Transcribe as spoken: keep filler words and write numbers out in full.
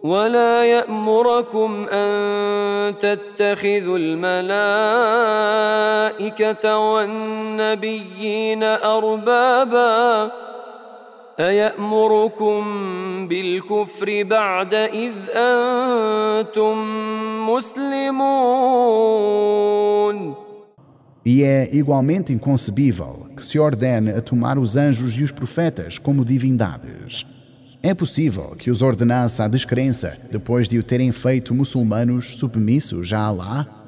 ولا يأمركم أن تتخذوا الملائكة والنبيين أربابا أيأمركم بالكفر بعد إذ أنتم مسلمون. E é igualmente inconcebível que se ordene a tomar os anjos e os profetas como divindades. É possível que os ordenasse à descrença depois de o terem feito muçulmanos submissos a Allah?